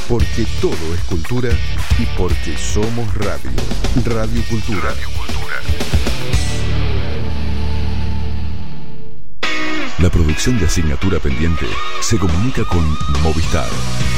Porque todo es cultura y porque somos radio. Radio Cultura. Radio Cultura. La producción de Asignatura Pendiente se comunica con Movistar.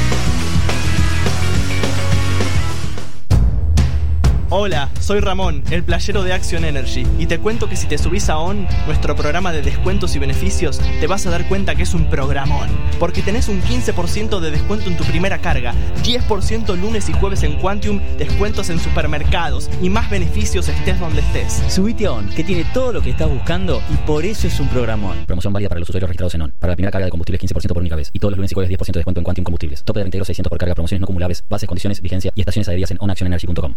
Hola, soy Ramón, el playero de Action Energy, y te cuento que si te subís a ON, nuestro programa de descuentos y beneficios, te vas a dar cuenta que es un programón, porque tenés un 15% de descuento en tu primera carga, 10% lunes y jueves en Quantium, descuentos en supermercados y más beneficios estés donde estés. Subite a ON, que tiene todo lo que estás buscando y por eso es un programón. Promoción válida para los usuarios registrados en ON. Para la primera carga de combustibles 15% por única vez, y todos los lunes y jueves 10% de descuento en Quantium Combustibles. Tope de reintegro 600 por carga, promociones no acumulables, bases, condiciones, vigencia y estaciones adheridas en onactionenergy.com.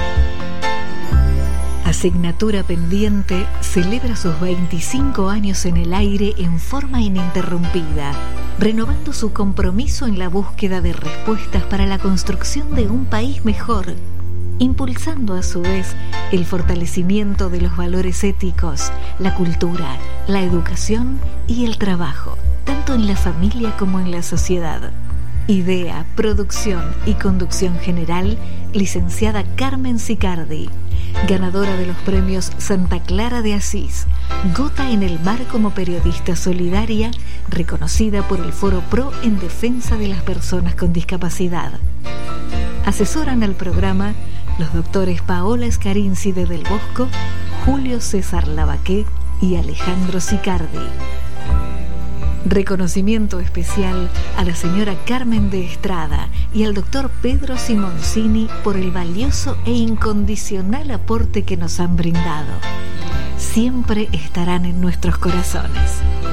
Asignatura Pendiente celebra sus 25 años en el aire en forma ininterrumpida, renovando su compromiso en la búsqueda de respuestas para la construcción de un país mejor, impulsando a su vez el fortalecimiento de los valores éticos, la cultura, la educación y el trabajo, tanto en la familia como en la sociedad. Idea, producción y conducción general, licenciada Carmen Sicardi, ganadora de los premios Santa Clara de Asís, Gota en el Mar como periodista solidaria, reconocida por el Foro Pro en defensa de las personas con discapacidad. Asesoran al programa los doctores Paola Escarincide del Bosco, Julio César Lavaqué y Alejandro Sicardi. Reconocimiento especial a la señora Carmen de Estrada y al doctor Pedro Simoncini por el valioso e incondicional aporte que nos han brindado. Siempre estarán en nuestros corazones.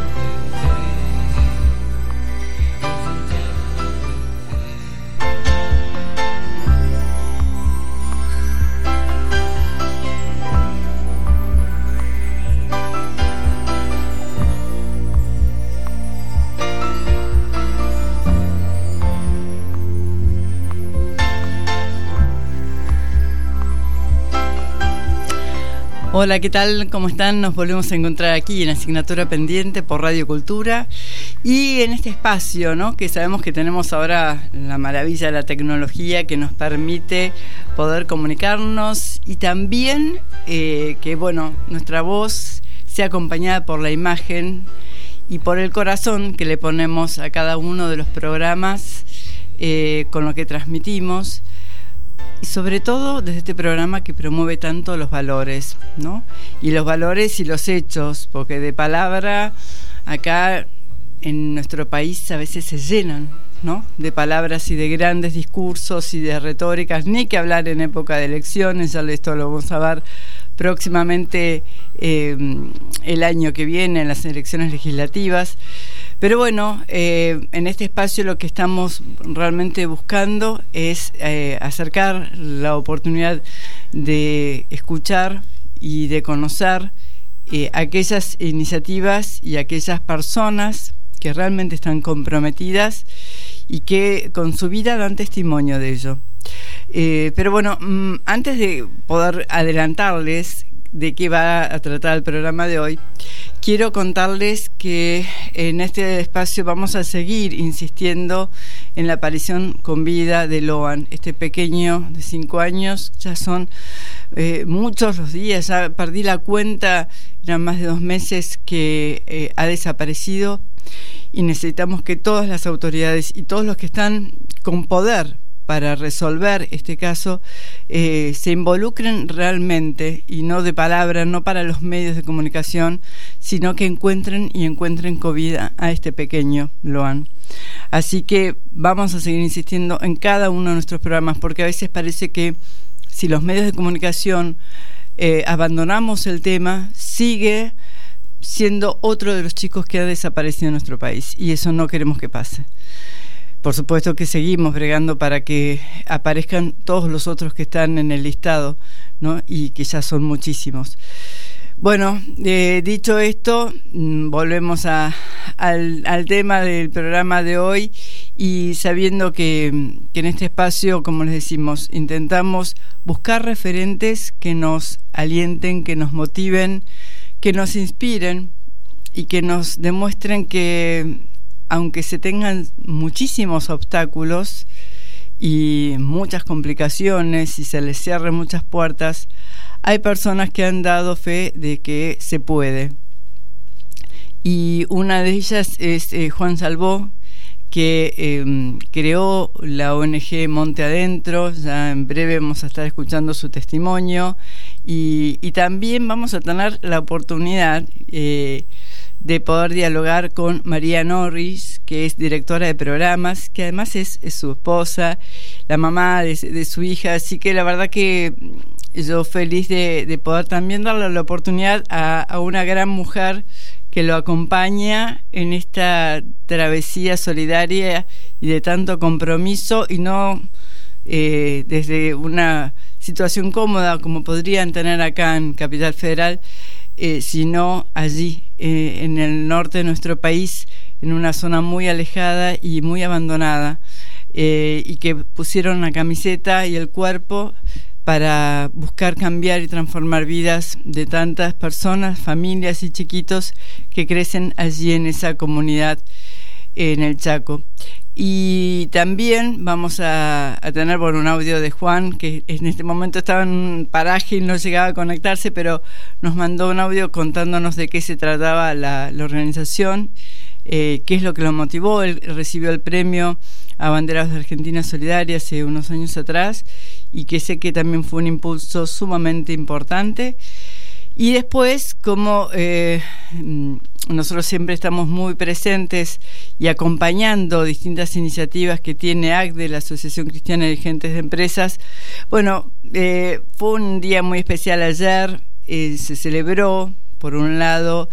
Hola, ¿qué tal? ¿Cómo están? Nos volvemos a encontrar aquí en Asignatura Pendiente por Radio Cultura y en este espacio, ¿no? Que sabemos que tenemos ahora la maravilla de la tecnología que nos permite poder comunicarnos y también que, bueno, nuestra voz sea acompañada por la imagen y por el corazón que le ponemos a cada uno de los programas con lo que transmitimos. Y sobre todo desde este programa que promueve tanto los valores, ¿no? Y los valores y los hechos, porque de palabra acá en nuestro país a veces se llenan, ¿no? De palabras y de grandes discursos y de retóricas, ni que hablar en época de elecciones, ya esto lo vamos a ver próximamente el año que viene en las elecciones legislativas. Pero bueno, en este espacio lo que estamos realmente buscando es acercar la oportunidad de escuchar y de conocer aquellas iniciativas y aquellas personas que realmente están comprometidas y que con su vida dan testimonio de ello. Pero bueno, antes de poder adelantarles de qué va a tratar el programa de hoy, quiero contarles que en este espacio vamos a seguir insistiendo en la aparición con vida de Loan, este pequeño de 5 años. Ya son muchos los días, ya perdí la cuenta, eran más de 2 meses que ha desaparecido y necesitamos que todas las autoridades y todos los que están con poder para resolver este caso se involucren realmente y no de palabra, no para los medios de comunicación, sino que encuentren con vida a este pequeño Loan. Así que vamos a seguir insistiendo en cada uno de nuestros programas, porque a veces parece que si los medios de comunicación abandonamos el tema, sigue siendo otro de los chicos que ha desaparecido en nuestro país, y eso no queremos que pase. Por supuesto que seguimos bregando para que aparezcan todos los otros que están en el listado, ¿no? Y que ya son muchísimos. Bueno, dicho esto, volvemos al tema del programa de hoy, y sabiendo que en este espacio, como les decimos, intentamos buscar referentes que nos alienten, que nos motiven, que nos inspiren y que nos demuestren que aunque se tengan muchísimos obstáculos, y muchas complicaciones y se les cierran muchas puertas, hay personas que han dado fe de que se puede. Y una de ellas es Juan Salvó, que creó la ONG Monte Adentro. Ya en breve vamos a estar escuchando su testimonio y también vamos a tener la oportunidad de poder dialogar con María Norris, que es directora de programas, que además es su esposa, la mamá de su hija, así que la verdad que yo feliz de poder también darle la oportunidad a una gran mujer que lo acompaña en esta travesía solidaria y de tanto compromiso, y no desde una situación cómoda como podrían tener acá en Capital Federal, sino allí en el norte de nuestro país, en una zona muy alejada y muy abandonada, y que pusieron la camiseta y el cuerpo para buscar cambiar y transformar vidas de tantas personas, familias y chiquitos que crecen allí en esa comunidad en el Chaco. Y también vamos a tener un audio de Juan, que en este momento estaba en un paraje y no llegaba a conectarse, pero nos mandó un audio contándonos de qué se trataba la organización, qué es lo que lo motivó. Él recibió el premio Abanderados de Argentina Solidaria hace unos años atrás, y que sé que también fue un impulso sumamente importante. Y después, como nosotros siempre estamos muy presentes y acompañando distintas iniciativas que tiene ACDE, la Asociación Cristiana de Dirigentes de Empresas, fue un día muy especial ayer. Se celebró, por un lado,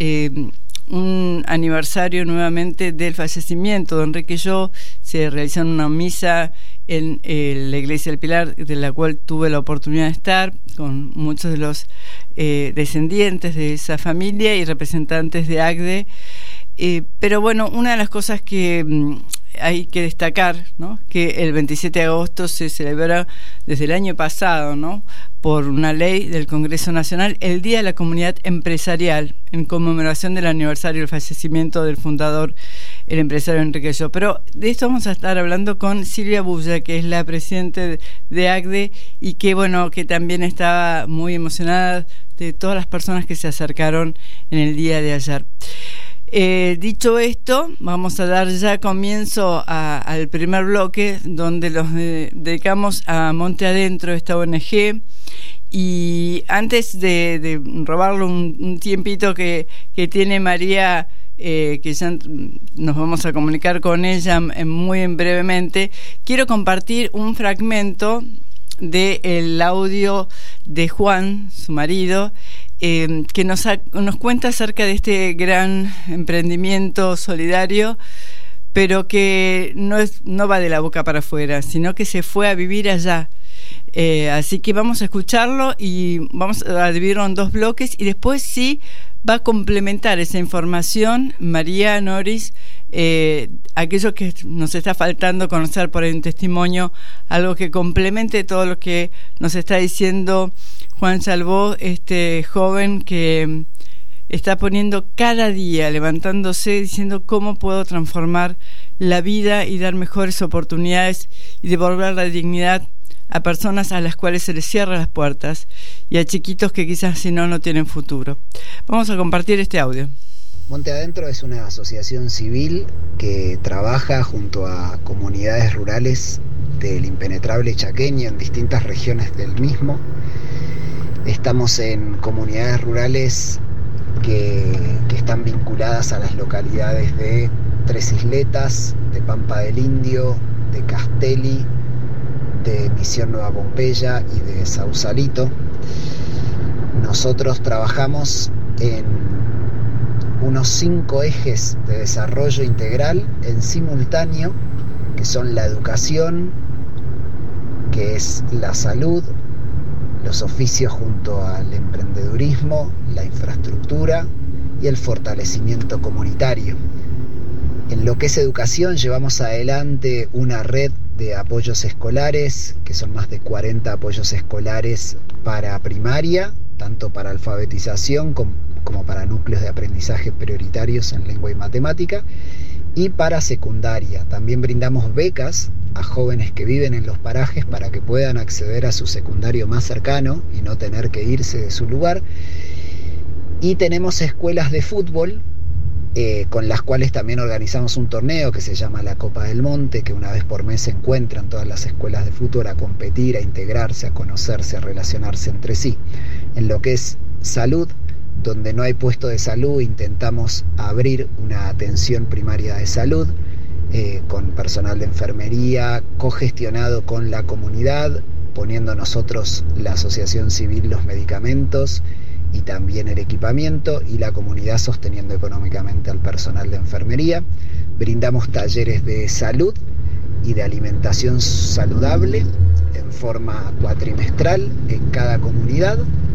un aniversario nuevamente del fallecimiento de Enrique Yo. Se realizó una misa en la Iglesia del Pilar, de la cual tuve la oportunidad de estar con muchos de los descendientes de esa familia y representantes de ACDE. Pero una de las cosas que hay que destacar, ¿no?, que el 27 de agosto se celebra desde el año pasado, ¿no?, por una ley del Congreso Nacional, el Día de la Comunidad Empresarial, en conmemoración del aniversario del fallecimiento del fundador, el empresario Enrique Yo. Pero de esto vamos a estar hablando con Silvia Bulla, que es la presidenta de ACDE, y que también estaba muy emocionada de todas las personas que se acercaron en el día de ayer. Dicho esto, vamos a dar ya comienzo al primer bloque, donde los dedicamos a Monte Adentro, esta ONG. Y antes de robarle un tiempito que tiene María, que ya nos vamos a comunicar con ella muy brevemente, quiero compartir un fragmento del audio de Juan, su marido, que nos cuenta acerca de este gran emprendimiento solidario, pero que no va de la boca para afuera, sino que se fue a vivir allá. Así que vamos a escucharlo y vamos a dividirlo en dos bloques, y después sí va a complementar esa información María Norris, aquello que nos está faltando conocer por el testimonio, algo que complemente todo lo que nos está diciendo Juan Salvó, este joven que está poniendo cada día, levantándose, diciendo cómo puedo transformar la vida y dar mejores oportunidades y devolver la dignidad a personas a las cuales se les cierran las puertas, y a chiquitos que quizás si no tienen futuro. Vamos a compartir este audio. Monte Adentro es una asociación civil que trabaja junto a comunidades rurales del impenetrable chaqueño en distintas regiones del mismo. Estamos en comunidades rurales que están vinculadas a las localidades de Tres Isletas, de Pampa del Indio, de Castelli, de Misión Nueva Pompeya y de Sausalito. Nosotros trabajamos en unos 5 ejes de desarrollo integral en simultáneo, que son la educación, que es la salud, los oficios junto al emprendedurismo, la infraestructura y el fortalecimiento comunitario. En lo que es educación, llevamos adelante una red de apoyos escolares, que son más de 40 apoyos escolares para primaria, tanto para alfabetización como para núcleos de aprendizaje prioritarios en lengua y matemática, Y para secundaria, también brindamos becas a jóvenes que viven en los parajes para que puedan acceder a su secundario más cercano y no tener que irse de su lugar. Y tenemos escuelas de fútbol con las cuales también organizamos un torneo que se llama la Copa del Monte, que una vez por mes se encuentran todas las escuelas de fútbol a competir, a integrarse, a conocerse, a relacionarse entre sí. En lo que es salud, donde no hay puesto de salud, intentamos abrir una atención primaria de salud con personal de enfermería, cogestionado con la comunidad, poniendo nosotros, la asociación civil, los medicamentos y también el equipamiento, y la comunidad sosteniendo económicamente al personal de enfermería. Brindamos talleres de salud y de alimentación saludable en forma cuatrimestral en cada comunidad,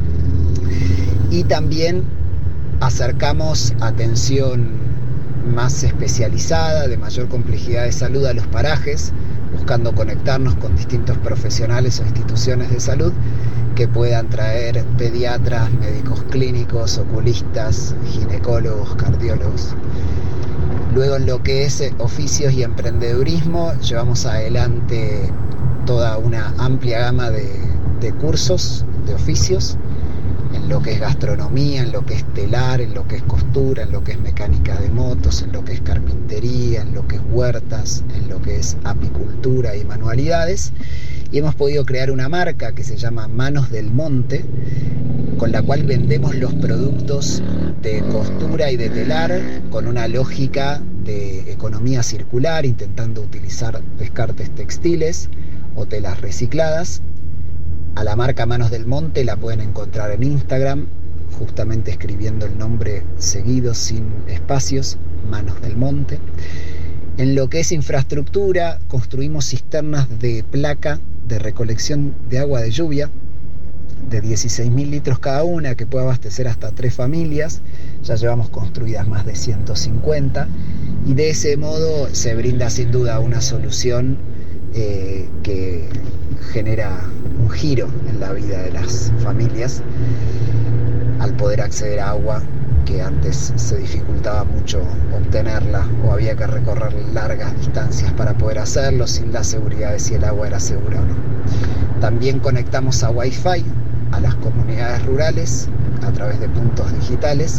y también acercamos atención más especializada, de mayor complejidad de salud a los parajes, buscando conectarnos con distintos profesionales o instituciones de salud que puedan traer pediatras, médicos clínicos, oculistas, ginecólogos, cardiólogos. Luego, en lo que es oficios y emprendedurismo, llevamos adelante toda una amplia gama de cursos, de oficios, en lo que es gastronomía, en lo que es telar, en lo que es costura, en lo que es mecánica de motos, en lo que es carpintería, en lo que es huertas, en lo que es apicultura y manualidades. Y hemos podido crear una marca que se llama Manos del Monte, con la cual vendemos los productos de costura y de telar con una lógica de economía circular, intentando utilizar descartes textiles o telas recicladas. A la marca Manos del Monte la pueden encontrar en Instagram, justamente escribiendo el nombre seguido, sin espacios, Manos del Monte. En lo que es infraestructura, construimos cisternas de placa de recolección de agua de lluvia, de 16.000 litros cada una, que puede abastecer hasta 3 familias. Ya llevamos construidas más de 150, y de ese modo se brinda sin duda una solución que genera un giro en la vida de las familias al poder acceder a agua, que antes se dificultaba mucho obtenerla o había que recorrer largas distancias para poder hacerlo, sin la seguridad de si el agua era segura o no. También conectamos a Wi-Fi a las comunidades rurales a través de puntos digitales.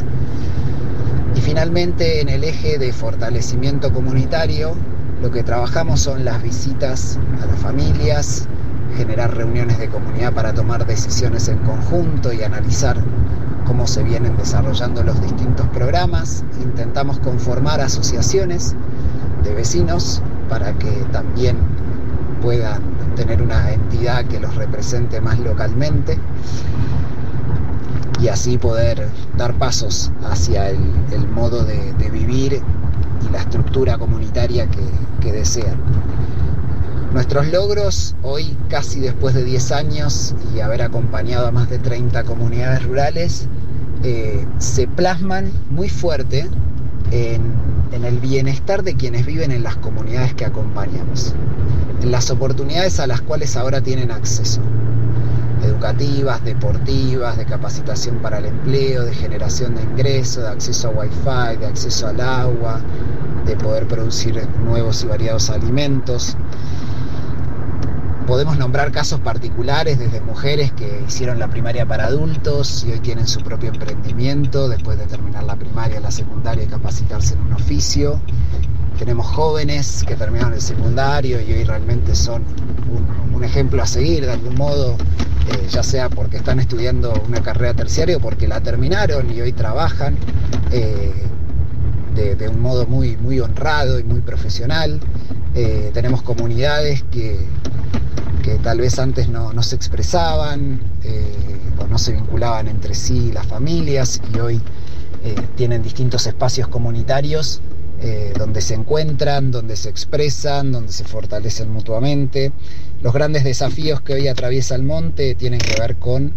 Y finalmente, en el eje de fortalecimiento comunitario, lo que trabajamos son las visitas a las familias, generar reuniones de comunidad para tomar decisiones en conjunto y analizar cómo se vienen desarrollando los distintos programas. Intentamos conformar asociaciones de vecinos para que también puedan tener una entidad que los represente más localmente, y así poder dar pasos hacia el modo de vivir y la estructura comunitaria que desean. Nuestros logros hoy, casi después de 10 años y haber acompañado a más de 30 comunidades rurales, se plasman muy fuerte en el bienestar de quienes viven en las comunidades que acompañamos, en las oportunidades a las cuales ahora tienen acceso, educativas, deportivas, de capacitación para el empleo, de generación de ingresos, de acceso a Wi-Fi, de acceso al agua, de poder producir nuevos y variados alimentos. Podemos nombrar casos particulares, desde mujeres que hicieron la primaria para adultos y hoy tienen su propio emprendimiento después de terminar la primaria, la secundaria y capacitarse en un oficio. Tenemos jóvenes que terminaron el secundario y hoy realmente son un ejemplo a seguir de algún modo, ya sea porque están estudiando una carrera terciaria o porque la terminaron y hoy trabajan de un modo muy, muy honrado y muy profesional. Tenemos comunidades que tal vez antes no se expresaban o no se vinculaban entre sí las familias, y hoy tienen distintos espacios comunitarios donde se encuentran, donde se expresan, donde se fortalecen mutuamente. Los grandes desafíos que hoy atraviesa el monte tienen que ver con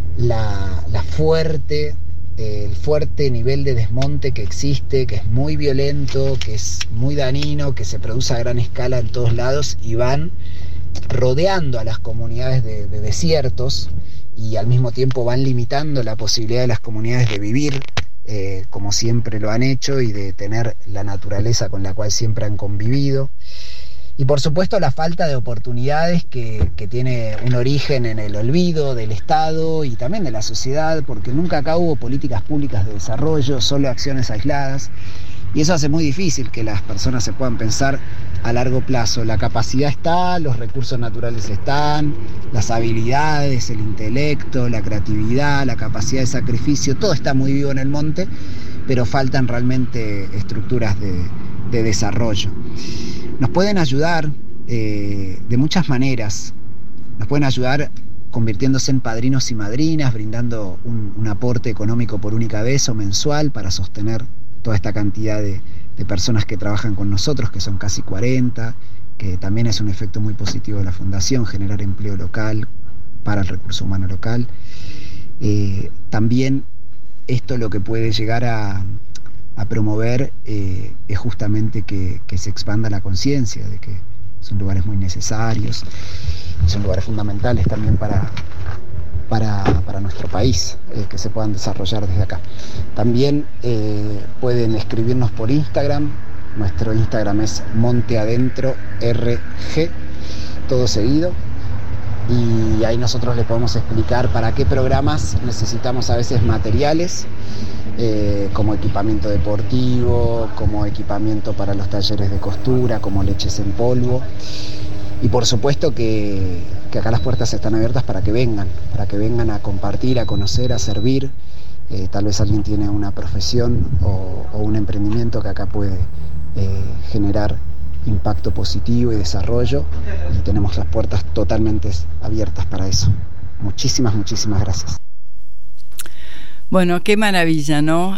el fuerte nivel de desmonte que existe, que es muy violento, que es muy dañino, que se produce a gran escala en todos lados, y van rodeando a las comunidades de desiertos, y al mismo tiempo van limitando la posibilidad de las comunidades de vivir como siempre lo han hecho, y de tener la naturaleza con la cual siempre han convivido. Y por supuesto la falta de oportunidades que tiene un origen en el olvido del Estado y también de la sociedad, porque nunca acá hubo políticas públicas de desarrollo, solo acciones aisladas, y eso hace muy difícil que las personas se puedan pensar a largo plazo. La capacidad está, los recursos naturales están, las habilidades, el intelecto, la creatividad, la capacidad de sacrificio, todo está muy vivo en el monte, pero faltan realmente estructuras de desarrollo. Nos pueden ayudar de muchas maneras. Nos pueden ayudar convirtiéndose en padrinos y madrinas, brindando un aporte económico por única vez o mensual para sostener toda esta cantidad de personas que trabajan con nosotros, que son casi 40, que también es un efecto muy positivo de la Fundación, generar empleo local para el recurso humano local. También esto lo que puede llegar a promover es justamente que se expanda la conciencia de que son lugares muy necesarios, son lugares fundamentales también para nuestro país, que se puedan desarrollar desde acá. También pueden escribirnos por Instagram. Nuestro Instagram es monteadentrorg, todo seguido, y ahí nosotros les podemos explicar para qué programas necesitamos a veces materiales, como equipamiento deportivo, como equipamiento para los talleres de costura, como leches en polvo. Y por supuesto que acá las puertas están abiertas para que vengan a compartir, a conocer, a servir. Tal vez alguien tiene una profesión o un emprendimiento que acá puede generar impacto positivo y desarrollo, y tenemos las puertas totalmente abiertas para eso. Muchísimas gracias. Bueno, qué maravilla, ¿no?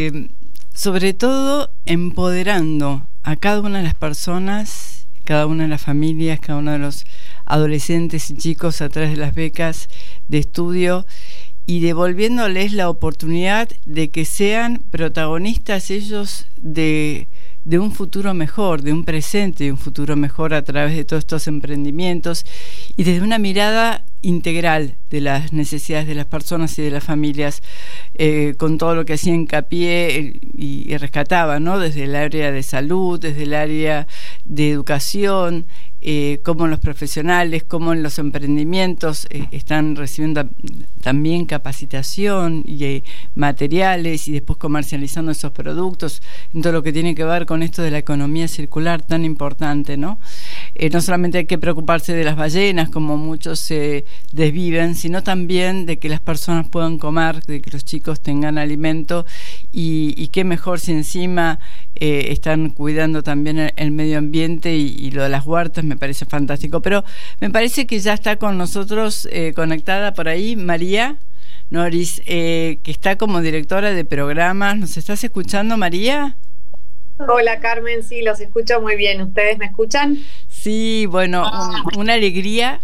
Sobre todo empoderando a cada una de las personas, cada una de las familias, cada uno de los adolescentes y chicos a través de las becas de estudio, y devolviéndoles la oportunidad de que sean protagonistas ellos de un futuro mejor, de un presente, de un futuro mejor a través de todos estos emprendimientos, y desde una mirada integral de las necesidades de las personas y de las familias, con todo lo que hacía hincapié y rescataba, ¿no? Desde el área de salud, desde el área de educación, cómo los profesionales, cómo en los emprendimientos están recibiendo también capacitación y materiales, y después comercializando esos productos, en todo lo que tiene que ver con esto de la economía circular tan importante, ¿no? No solamente hay que preocuparse de las ballenas, como muchos se desviven, sino también de que las personas puedan comer, de que los chicos tengan alimento, y qué mejor si encima están cuidando también el medio ambiente, y lo de las huertas me parece fantástico. Pero me parece que ya está con nosotros conectada por ahí María Noris, que está como directora de programas. ¿Nos estás escuchando, María? Hola, Carmen, sí, los escucho muy bien. ¿Ustedes me escuchan? Sí, bueno, una alegría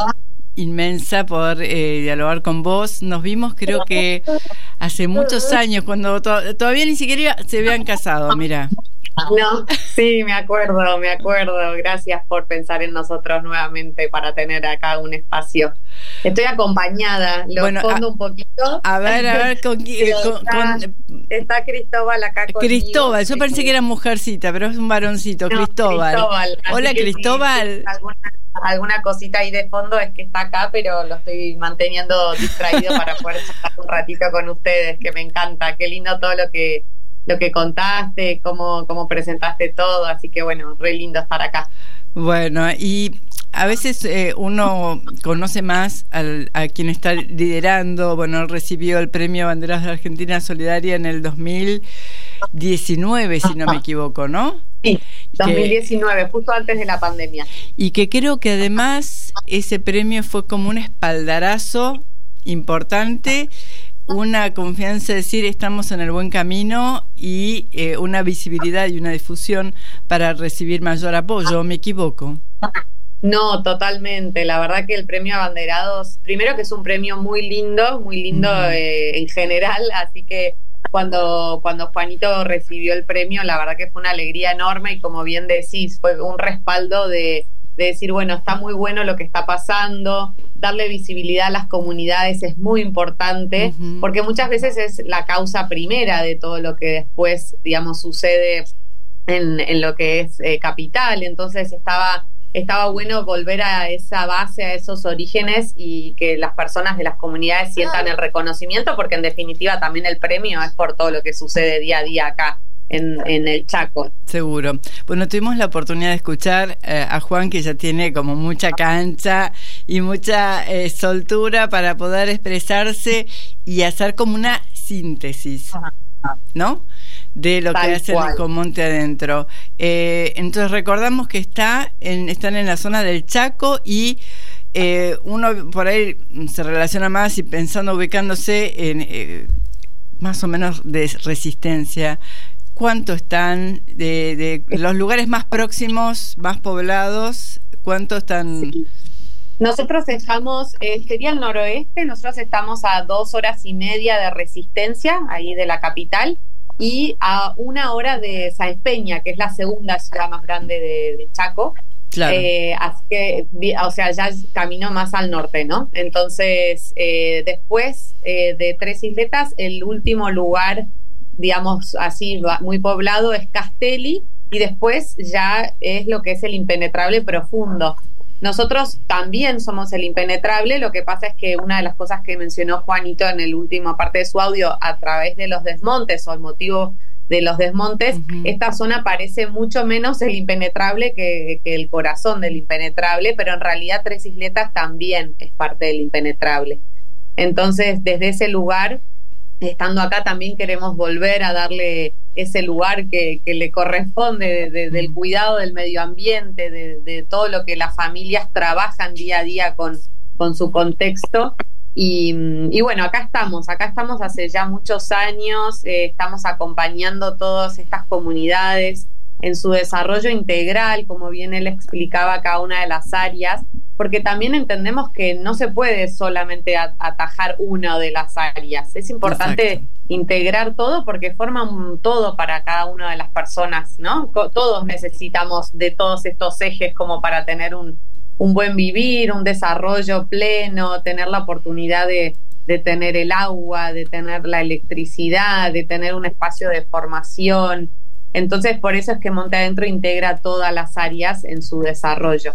inmensa poder dialogar con vos. Nos vimos, creo que hace muchos años, cuando todavía ni siquiera se habían casado, mira. No, sí, me acuerdo. Gracias por pensar en nosotros nuevamente para tener acá un espacio. Estoy acompañada, lo escondo un poquito. A ver, está Cristóbal acá conmigo. Cristóbal, yo pensé que era mujercita, pero es un varoncito, no, Cristóbal. Hola, Cristóbal. Sí, alguna cosita ahí de fondo es que está acá, pero lo estoy manteniendo distraído para poder estar un ratito con ustedes, que me encanta. Qué lindo todo lo que contaste, cómo presentaste todo, así que bueno, re lindo estar acá. Bueno, y a veces uno conoce más a quien está liderando. Bueno, él recibió el premio Banderas de Argentina Solidaria en el 2019, si no me equivoco, ¿no? Sí, 2019, justo antes de la pandemia. Y que creo que además ese premio fue como un espaldarazo importante, una confianza de decir estamos en el buen camino, y una visibilidad y una difusión para recibir mayor apoyo. ¿Me equivoco? No, totalmente. La verdad que el premio Abanderados, primero que es un premio muy lindo en general, así que cuando Juanito recibió el premio, la verdad que fue una alegría enorme, y como bien decís, fue un respaldo de decir, bueno, está muy bueno lo que está pasando, darle visibilidad a las comunidades es muy importante, porque muchas veces es la causa primera de todo lo que después, digamos, sucede en lo que es Capital. Entonces estaba bueno volver a esa base, a esos orígenes, y que las personas de las comunidades sientan el reconocimiento, porque en definitiva también el premio es por todo lo que sucede día a día acá en el Chaco. Seguro. Bueno, tuvimos la oportunidad de escuchar a Juan, que ya tiene como mucha cancha y mucha soltura para poder expresarse y hacer como una síntesis, ¿no?, de lo que hacen con Monte Adentro. Entonces recordamos que están en la zona del Chaco, y uno por ahí se relaciona más y ubicándose en más o menos de Resistencia. ¿Cuánto están de los lugares más próximos, más poblados? ¿Cuánto están? Sí. Nosotros estamos, sería el noroeste, nosotros estamos a 2 horas y media de Resistencia, ahí de la capital, y a 1 hora de Sáenz Peña, que es la segunda ciudad más grande de Chaco. Claro. Así que, o sea, ya caminó más al norte, ¿no? Entonces, después de Tres Isletas, el último lugar, digamos así, muy poblado es Castelli, y después ya es lo que es el Impenetrable Profundo. Nosotros también somos el Impenetrable, lo que pasa es que una de las cosas que mencionó Juanito en la última parte de su audio, a través de los desmontes o el motivo de los desmontes, esta zona parece mucho menos el Impenetrable que el corazón del Impenetrable, pero en realidad Tres Isletas también es parte del Impenetrable. Entonces, desde ese lugar, estando acá, también queremos volver a darle ese lugar que le corresponde, del cuidado del medio ambiente, de todo lo que las familias trabajan día a día con su contexto. Y bueno, acá estamos hace ya muchos años, estamos acompañando todas estas comunidades en su desarrollo integral, como bien él explicaba cada una de las áreas, porque también entendemos que no se puede solamente atajar una de las áreas. Es importante integrar todo, porque forman un todo para cada una de las personas, ¿no? Todos necesitamos de todos estos ejes como para tener un buen vivir, un desarrollo pleno, tener la oportunidad de tener el agua, de tener la electricidad, de tener un espacio de formación. Entonces, por eso es que Monte Adentro integra todas las áreas en su desarrollo.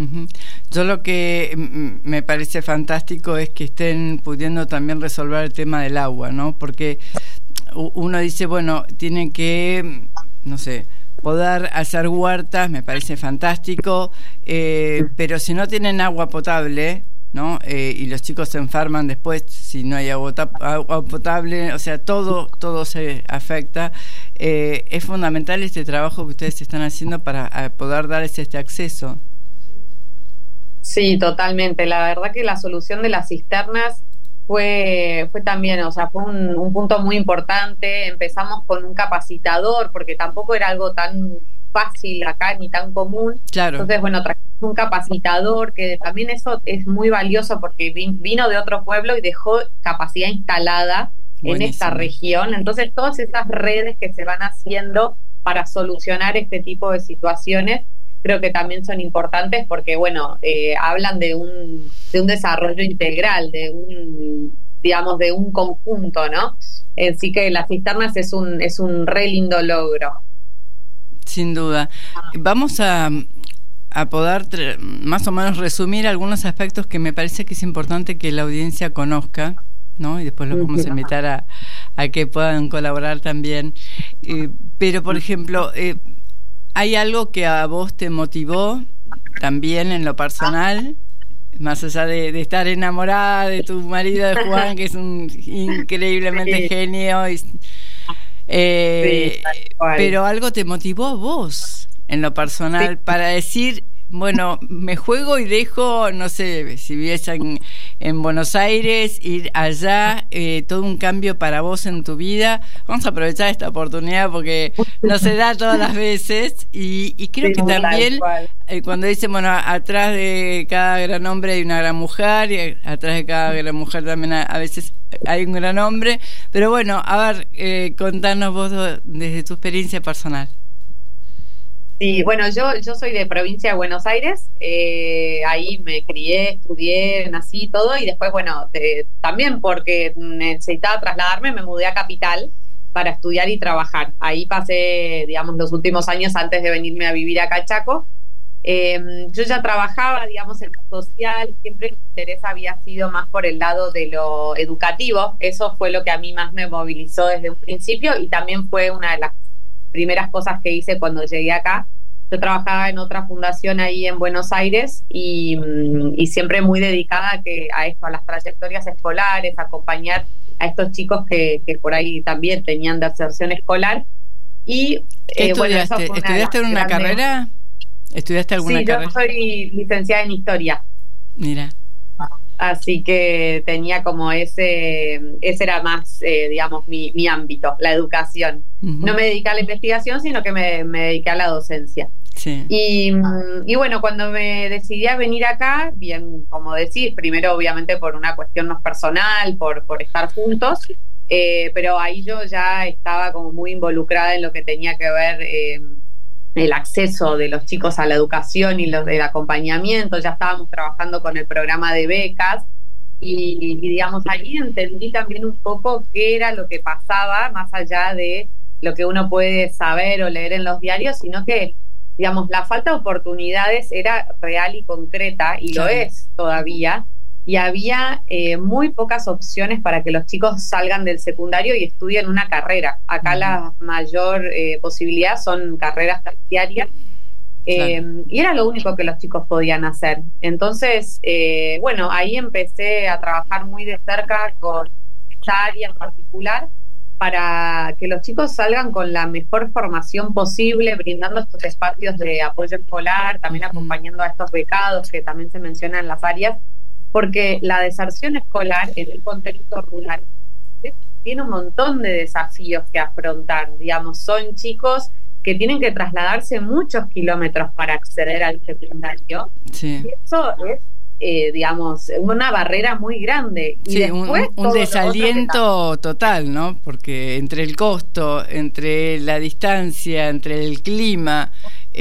Yo lo que me parece fantástico es que estén pudiendo también resolver el tema del agua, ¿no? Porque uno dice, bueno, tienen que, no sé, poder hacer huertas, me parece fantástico, pero si no tienen agua potable, ¿no? Y los chicos se enferman después si no hay agua potable, o sea, todo se afecta. Es fundamental este trabajo que ustedes están haciendo para poder darles este acceso. Sí, totalmente. La verdad que la solución de las cisternas fue también, o sea, fue un punto muy importante. Empezamos con un capacitador, porque tampoco era algo tan fácil acá ni tan común. Claro. Entonces, bueno, trajimos un capacitador, que también eso es muy valioso, porque vino de otro pueblo y dejó capacidad instalada. Buenísimo. En esta región. Entonces, todas esas redes que se van haciendo para solucionar este tipo de situaciones, creo que también son importantes, porque, bueno, hablan de un desarrollo integral, de un conjunto, ¿no? Así que las cisternas es un re lindo logro. Sin duda. Vamos a poder más o menos resumir algunos aspectos que me parece que es importante que la audiencia conozca, ¿no? Y después los vamos a invitar a que puedan colaborar también. Pero, por ejemplo, ¿hay algo que a vos te motivó también en lo personal? Más allá de estar enamorada de tu marido, de Juan, que es un increíblemente genio. Pero algo te motivó a vos en lo personal para decir, bueno, me juego y dejo, no sé, si vives en Buenos Aires, ir allá, todo un cambio para vos en tu vida. Vamos a aprovechar esta oportunidad porque no se da todas las veces, y creo que también cuando dicen, bueno, atrás de cada gran hombre hay una gran mujer, y atrás de cada gran mujer también a veces hay un gran hombre, pero bueno, a ver, contanos vos desde tu experiencia personal. Sí, bueno, yo soy de provincia de Buenos Aires, ahí me crié, estudié, nací todo y después, bueno, también porque necesitaba trasladarme, me mudé a Capital para estudiar y trabajar. Ahí pasé, digamos, los últimos años antes de venirme a vivir acá a Chaco. Yo ya trabajaba, digamos, en lo social, siempre mi interés había sido más por el lado de lo educativo, eso fue lo que a mí más me movilizó desde un principio y también fue una de las primeras cosas que hice cuando llegué acá. Yo trabajaba en otra fundación ahí en Buenos Aires y siempre muy dedicada a esto, a las trayectorias escolares, a acompañar a estos chicos que por ahí también tenían deserción escolar. Y ¿qué estudiaste? Bueno, ¿Estudiaste en una carrera? ¿Estudiaste alguna carrera? Sí, yo soy licenciada en Historia. Mira. Así que tenía como ese era más, digamos, mi ámbito, la educación. Uh-huh. No me dediqué a la investigación, sino que me dediqué a la docencia. Sí. Y bueno, cuando me decidí a venir acá, bien, como decís, primero obviamente por una cuestión más personal, por estar juntos, pero ahí yo ya estaba como muy involucrada en lo que tenía que ver el acceso de los chicos a la educación y los del acompañamiento. Ya estábamos trabajando con el programa de becas y digamos, allí entendí también un poco qué era lo que pasaba, más allá de lo que uno puede saber o leer en los diarios, sino que, digamos, la falta de oportunidades era real y concreta, y lo es todavía, y había muy pocas opciones para que los chicos salgan del secundario y estudien una carrera. Acá la mayor posibilidad son carreras terciarias, y era lo único que los chicos podían hacer. Entonces, bueno, ahí empecé a trabajar muy de cerca con esta área en particular, para que los chicos salgan con la mejor formación posible, brindando estos espacios de apoyo escolar, también acompañando a estos becados que también se mencionan en las áreas, porque la deserción escolar en el contexto rural tiene un montón de desafíos que afrontar. Digamos, son chicos que tienen que trasladarse muchos kilómetros para acceder al secundario. Sí. Y eso es, digamos, una barrera muy grande. Y sí, un desaliento total, ¿no? Porque entre el costo, entre la distancia, entre el clima,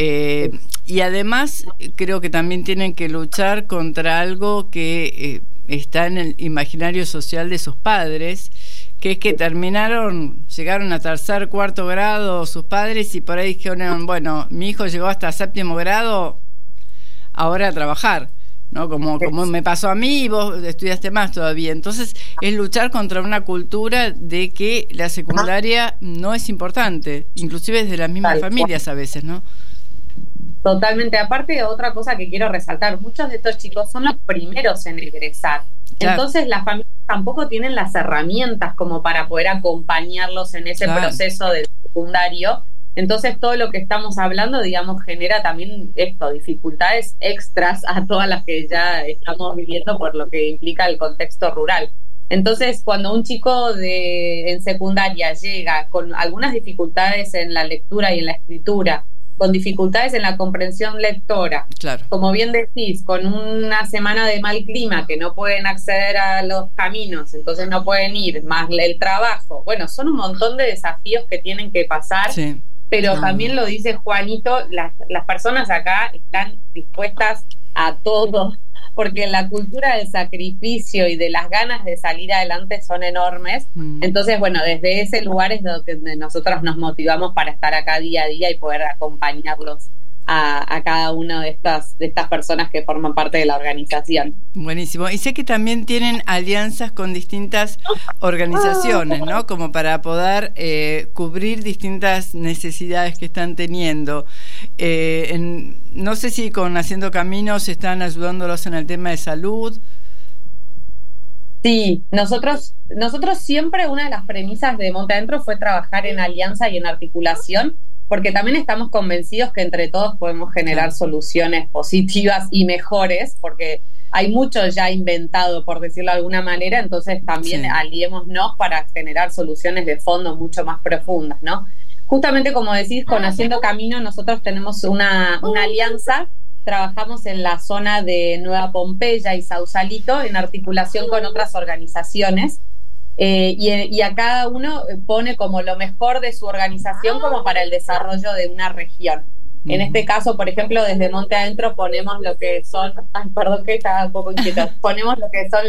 y además creo que también tienen que luchar contra algo que está en el imaginario social de sus padres, que es que llegaron a tercer, cuarto grado sus padres y por ahí dijeron, bueno, mi hijo llegó hasta séptimo grado, ahora a trabajar, ¿no? Como me pasó a mí y vos estudiaste más todavía. Entonces es luchar contra una cultura de que la secundaria no es importante, inclusive desde las mismas familias a veces, ¿no? Totalmente. Aparte, otra cosa que quiero resaltar, muchos de estos chicos son los primeros en egresar. Claro. Entonces las familias tampoco tienen las herramientas como para poder acompañarlos en ese proceso del secundario. Entonces todo lo que estamos hablando, digamos, genera también dificultades extras a todas las que ya estamos viviendo por lo que implica el contexto rural. Entonces, cuando un chico en secundaria llega con algunas dificultades en la lectura y en la escritura, con dificultades en la comprensión lectora, como bien decís, con una semana de mal clima, que no pueden acceder a los caminos, entonces no pueden ir, más el trabajo. Bueno, son un montón de desafíos que tienen que pasar, pero también lo dice Juanito, las personas acá están dispuestas a todo, porque la cultura del sacrificio y de las ganas de salir adelante son enormes. Entonces, bueno, desde ese lugar es donde nosotros nos motivamos para estar acá día a día y poder acompañarlos a cada una de estas personas que forman parte de la organización. Buenísimo. Y sé que también tienen alianzas con distintas organizaciones, ¿no? Como para poder cubrir distintas necesidades que están teniendo. No sé si con Haciendo Caminos están ayudándolos en el tema de salud. Sí, nosotros siempre una de las premisas de Monte Adentro fue trabajar en alianza y en articulación, porque también estamos convencidos que entre todos podemos generar soluciones positivas y mejores, porque hay mucho ya inventado, por decirlo de alguna manera, entonces también aliémonos para generar soluciones de fondo mucho más profundas, ¿no? Justamente como decís, con Haciendo Camino nosotros tenemos una alianza, trabajamos en la zona de Nueva Pompeya y Sausalito en articulación con otras organizaciones, y a cada uno pone como lo mejor de su organización como para el desarrollo de una región. En este caso, por ejemplo, desde Monte Adentro ponemos lo que son, perdón que estaba un poco inquieta, ponemos lo que son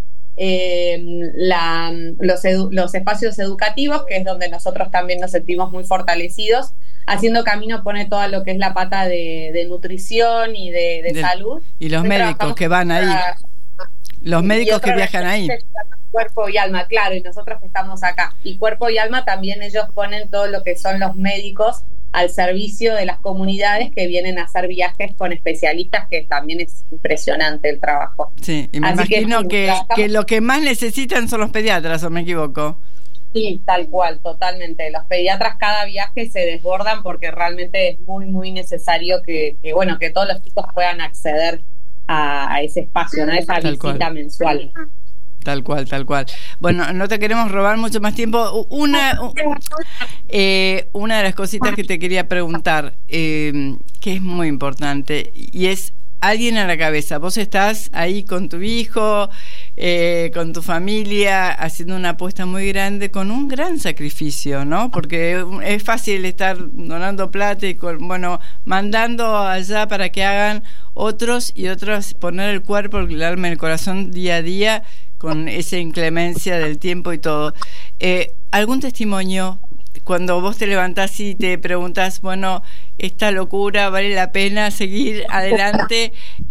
los espacios educativos, que es donde nosotros también nos sentimos muy fortalecidos. Haciendo Camino pone toda lo que es la pata de nutrición y de salud. Y los médicos que van ahí. Los médicos que viajan ahí. Cuerpo y alma, claro, y nosotros que estamos acá. Y Cuerpo y Alma también ellos ponen todo lo que son los médicos al servicio de las comunidades que vienen a hacer viajes con especialistas, que también es impresionante el trabajo. Sí, y me imagino que lo que más necesitan son los pediatras, ¿o me equivoco? Sí, tal cual, totalmente. Los pediatras cada viaje se desbordan porque realmente es muy, muy necesario que todos los chicos puedan acceder a ese espacio, ¿no? A esa visita mensual. Tal cual. Bueno, no te queremos robar mucho más tiempo. Una de las cositas que te quería preguntar, que es muy importante, y es alguien a la cabeza. Vos estás ahí con tu hijo, con tu familia, haciendo una apuesta muy grande, con un gran sacrificio, ¿no? Porque es fácil estar donando plata y mandando allá para que hagan otros y otros, poner el cuerpo, el alma, el corazón día a día, con esa inclemencia del tiempo y todo. ¿Algún testimonio cuando vos te levantás y te preguntás, esta locura vale la pena seguir adelante?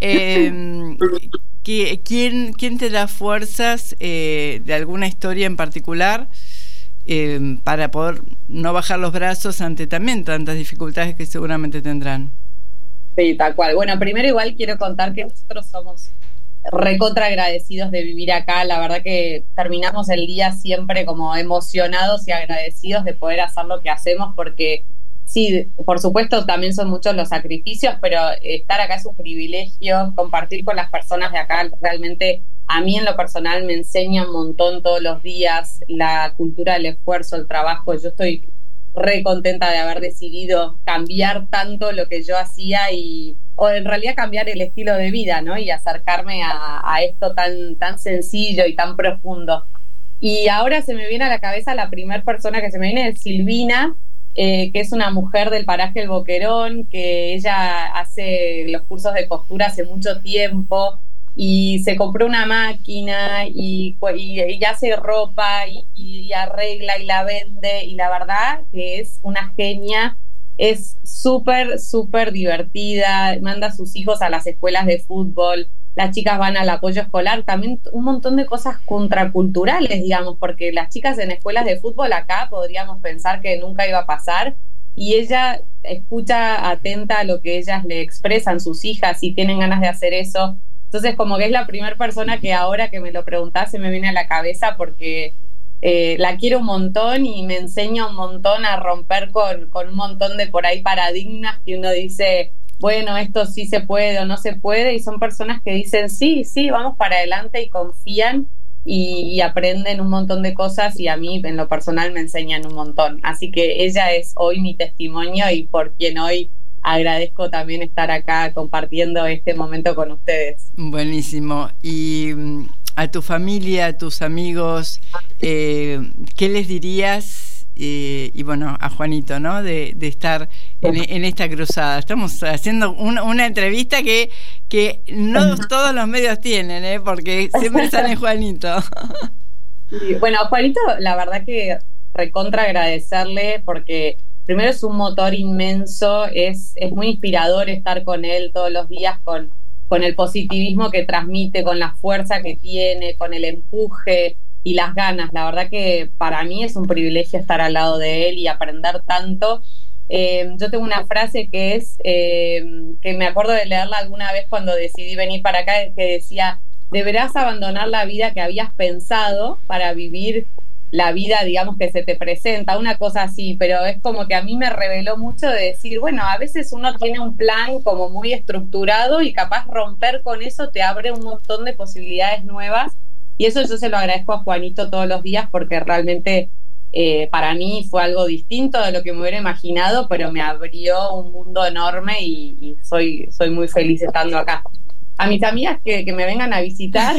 ¿Quién te da fuerzas de alguna historia en particular para poder no bajar los brazos ante también tantas dificultades que seguramente tendrán? Sí, tal cual. Bueno, primero igual quiero contar que nosotros somos recontra agradecidos de vivir acá. La verdad que terminamos el día siempre como emocionados y agradecidos de poder hacer lo que hacemos, porque sí, por supuesto también son muchos los sacrificios, pero estar acá es un privilegio. Compartir con las personas de acá realmente a mí en lo personal me enseña un montón todos los días, la cultura del esfuerzo, el trabajo. Yo estoy re contenta de haber decidido cambiar tanto lo que yo hacía o en realidad cambiar el estilo de vida, ¿no? Y acercarme a esto tan sencillo y tan profundo. Y ahora se me viene a la cabeza la primera persona que se me viene, es Silvina, que es una mujer del paraje El Boquerón, que ella hace los cursos de costura hace mucho tiempo y se compró una máquina y hace ropa y arregla y la vende, y la verdad que es una genia. Es súper, súper divertida, manda a sus hijos a las escuelas de fútbol, las chicas van al apoyo escolar, también un montón de cosas contraculturales, digamos, porque las chicas en escuelas de fútbol acá podríamos pensar que nunca iba a pasar, y ella escucha atenta a lo que ellas le expresan, sus hijas, y tienen ganas de hacer eso. Entonces como que es la primera persona que ahora que me lo preguntás se me viene a la cabeza, porque la quiero un montón y me enseña un montón a romper con un montón de por ahí paradigmas que uno dice, bueno, esto sí se puede o no se puede, y son personas que dicen sí, vamos para adelante, y confían y aprenden un montón de cosas, y a mí en lo personal me enseñan un montón. Así que ella es hoy mi testimonio y por quien hoy agradezco también estar acá compartiendo este momento con ustedes. Buenísimo. Y a tu familia, a tus amigos, ¿qué les dirías? Y a Juanito, ¿no? De estar en esta cruzada. Estamos haciendo una entrevista que no todos los medios tienen, porque siempre sale Juanito. Sí, bueno, Juanito, la verdad que recontra agradecerle, porque primero es un motor inmenso, es muy inspirador estar con él todos los días, con el positivismo que transmite, con la fuerza que tiene, con el empuje y las ganas. La verdad que para mí es un privilegio estar al lado de él y aprender tanto. Yo tengo una frase que es, que me acuerdo de leerla alguna vez cuando decidí venir para acá, que decía: deberás abandonar la vida que habías pensado para vivir la vida, digamos, que se te presenta, una cosa así, pero es como que a mí me reveló mucho de decir, bueno, a veces uno tiene un plan como muy estructurado y capaz romper con eso te abre un montón de posibilidades nuevas, y eso yo se lo agradezco a Juanito todos los días, porque realmente para mí fue algo distinto de lo que me hubiera imaginado, pero me abrió un mundo enorme y soy muy feliz estando acá. A mis amigas que me vengan a visitar,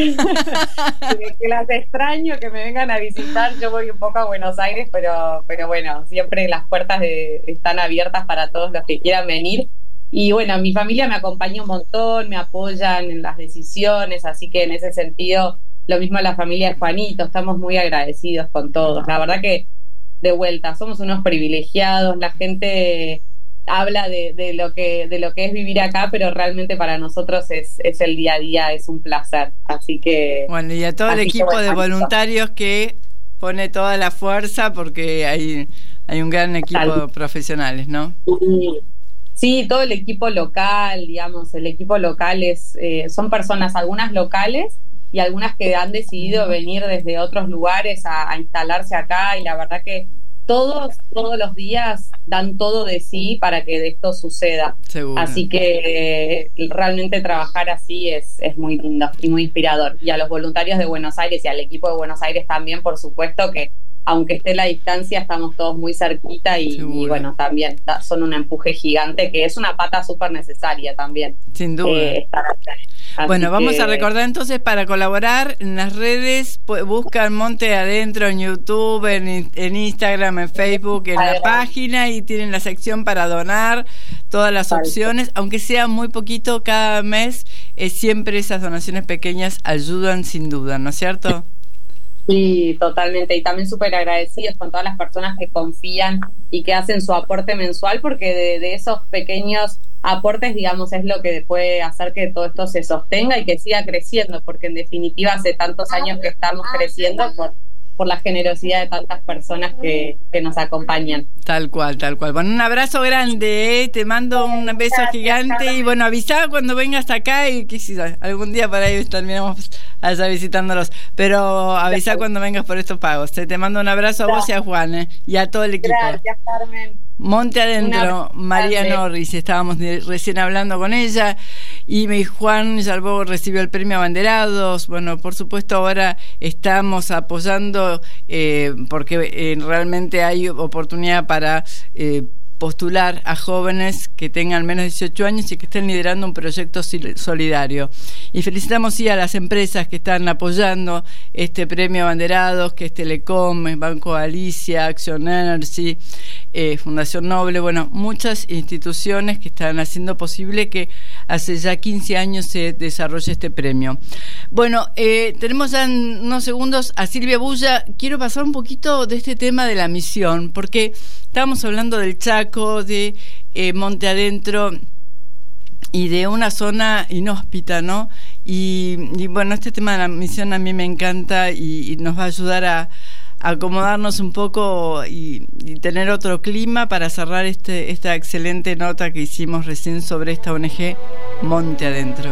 que las extraño, que me vengan a visitar. Yo voy un poco a Buenos Aires, pero bueno, siempre las puertas están abiertas para todos los que quieran venir. Y bueno, mi familia me acompaña un montón, me apoyan en las decisiones, así que en ese sentido, lo mismo la familia de Juanito, estamos muy agradecidos con todos. La verdad que, de vuelta, somos unos privilegiados, la gente habla de lo que es vivir acá, pero realmente para nosotros es el día a día, es un placer. Así que... Bueno, y a todo el equipo de voluntarios que pone toda la fuerza, porque hay un gran equipo de profesionales, ¿no? Sí, todo el equipo local, digamos, el equipo local son personas, algunas locales y algunas que han decidido venir desde otros lugares a instalarse acá, y la verdad que todos los días dan todo de sí para que esto suceda. Seguro. Así que realmente trabajar así es muy lindo y muy inspirador. Y a los voluntarios de Buenos Aires y al equipo de Buenos Aires también, por supuesto, que aunque esté la distancia, estamos todos muy cerquita y bueno, también son un empuje gigante, que es una pata súper necesaria también. Sin duda. Bueno, vamos a recordar entonces, para colaborar en las redes, buscan Monte Adentro en YouTube, en Instagram, en Facebook, en la página, y tienen la sección para donar, todas las opciones, aunque sea muy poquito cada mes, siempre esas donaciones pequeñas ayudan sin duda, ¿no es cierto? Sí, totalmente, y también súper agradecidos con todas las personas que confían y que hacen su aporte mensual, porque de esos pequeños aportes, digamos, es lo que puede hacer que todo esto se sostenga y que siga creciendo, porque en definitiva hace tantos años que estamos creciendo por la generosidad de tantas personas que nos acompañan. Tal cual. Bueno, un abrazo grande, te mando un beso gigante, y bueno, avisá cuando vengas acá, y que si algún día para ahí terminamos allá visitándolos, pero avisá cuando vengas por estos pagos. Te mando un abrazo a vos y a Juan, y a todo el equipo. Gracias, Carmen. Monte Adentro, María Norris, estábamos recién hablando con ella, y Juan Yarbó recibió el premio Abanderados. Bueno, por supuesto ahora estamos apoyando porque realmente hay oportunidad para postular a jóvenes que tengan menos de 18 años y que estén liderando un proyecto solidario. Y felicitamos a las empresas que están apoyando este premio Abanderados, que es Telecom, Banco Alicia, Action Energy, Fundación Noble, bueno, muchas instituciones que están haciendo posible que hace ya 15 años se desarrolle este premio. Bueno, tenemos ya en unos segundos a Silvia Bulla. Quiero pasar un poquito de este tema de la misión, porque estábamos hablando del Chaco, de Monte Adentro y de una zona inhóspita, ¿no? Y bueno, este tema de la misión a mí me encanta y nos va a ayudar a acomodarnos un poco y tener otro clima para cerrar esta excelente nota que hicimos recién sobre esta ONG Monte Adentro.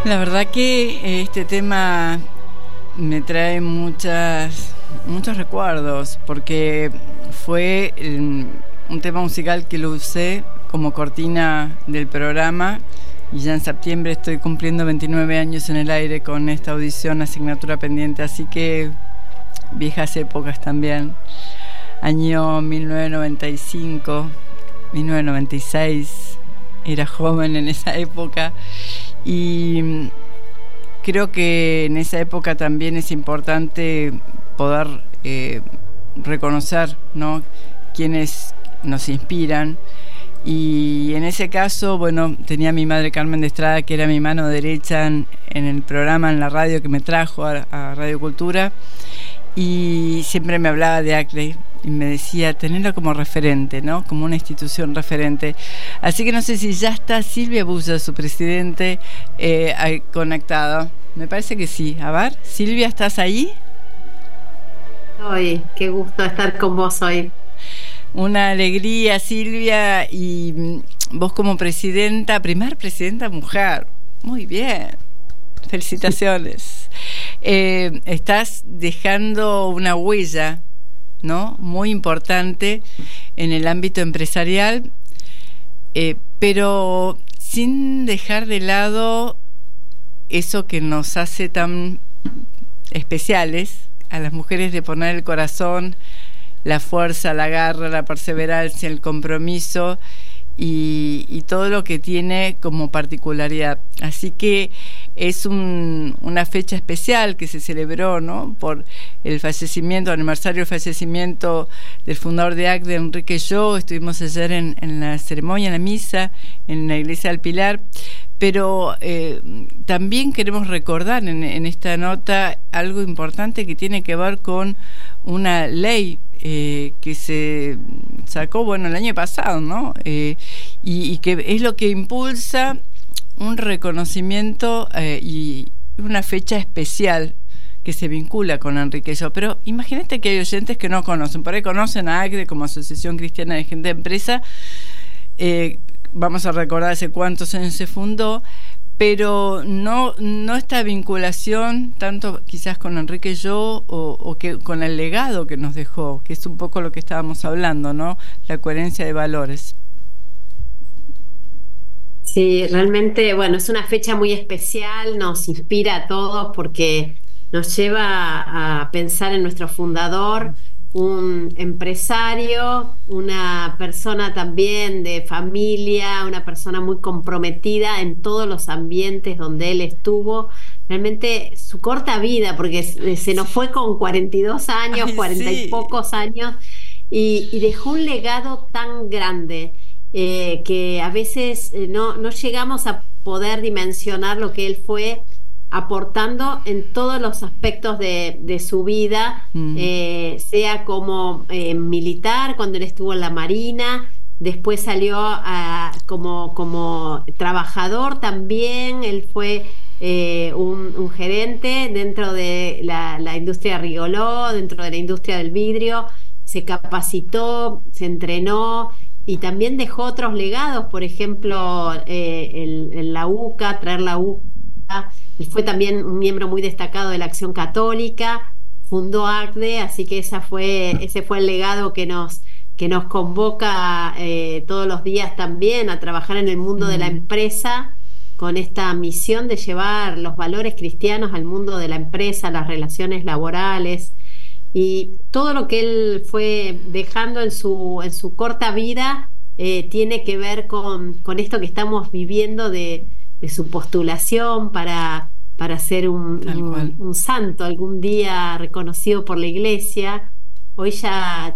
La verdad que este tema me trae muchos recuerdos, porque fue un tema musical que lo usé como cortina del programa, y ya en septiembre estoy cumpliendo 29 años en el aire con esta audición Asignatura Pendiente, así que viejas épocas también. Año 1995, 1996, era joven en esa época, y creo que en esa época también es importante poder reconocer, ¿no?, quienes nos inspiran. Y en ese caso, bueno, tenía a mi madre Carmen de Estrada, que era mi mano derecha en el programa, en la radio, que me trajo a Radio Cultura, y siempre me hablaba de ACLEI y me decía tenerlo como referente, ¿no?, como una institución referente. Así que no sé si ya está Silvia Bulla, su presidente, conectada. Me parece que sí. A ver, Silvia, ¿estás ahí? Hoy, qué gusto estar con vos hoy. Una alegría, Silvia, y vos como presidenta, primer presidenta mujer, muy bien, felicitaciones. Estás dejando una huella, ¿no?, muy importante en el ámbito empresarial, pero sin dejar de lado eso que nos hace tan especiales a las mujeres, de poner el corazón, la fuerza, la garra, la perseverancia, el compromiso y todo lo que tiene como particularidad. Así que es una fecha especial que se celebró, ¿no?, por el aniversario del fallecimiento del fundador de ACDE, Enrique Yo. Estuvimos ayer en la ceremonia, en la misa, en la iglesia del Pilar. Pero también queremos recordar en esta nota algo importante que tiene que ver con una ley que se sacó, bueno, el año pasado, ¿no? Y que es lo que impulsa un reconocimiento y una fecha especial que se vincula con Enrique Yo. Pero imagínate que hay oyentes que no conocen, por ahí conocen a ACDE como Asociación Cristiana de Gente de Empresa. Vamos a recordar hace cuántos años se fundó, pero no esta vinculación tanto quizás con Enrique Yo o que con el legado que nos dejó, que es un poco lo que estábamos hablando, ¿no?, la coherencia de valores. Sí, realmente, bueno, es una fecha muy especial, nos inspira a todos porque nos lleva a pensar en nuestro fundador, un empresario, una persona también de familia, una persona muy comprometida en todos los ambientes donde él estuvo. Realmente su corta vida, porque se nos fue con 42 años, 40 y pocos años, y dejó un legado tan grande que a veces no llegamos a poder dimensionar lo que él fue aportando en todos los aspectos de su vida, sea como militar, cuando él estuvo en la Marina, después salió como trabajador también. Él fue un gerente dentro de la industria de Rigoló, dentro de la industria del vidrio, se capacitó, se entrenó y también dejó otros legados, por ejemplo, en la UCA, traer la UCA. Él fue también un miembro muy destacado de la Acción Católica, fundó ACDE, así que ese fue el legado que nos convoca todos los días también a trabajar en el mundo de la empresa, con esta misión de llevar los valores cristianos al mundo de la empresa, las relaciones laborales y todo lo que él fue dejando en su corta vida tiene que ver con esto que estamos viviendo de su postulación para ser un santo algún día reconocido por la Iglesia. Hoy ya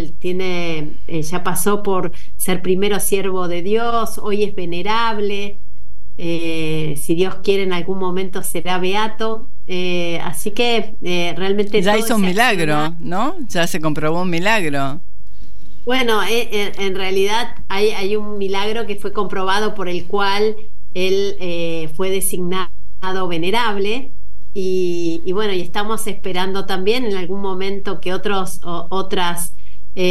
ya pasó por ser primero siervo de Dios, hoy es venerable, si Dios quiere en algún momento será beato, así que realmente ya hizo un milagro, ¿no? Ya se comprobó un milagro. Bueno, en realidad hay un milagro que fue comprobado por el cual él fue designado venerable y bueno, y estamos esperando también en algún momento que otras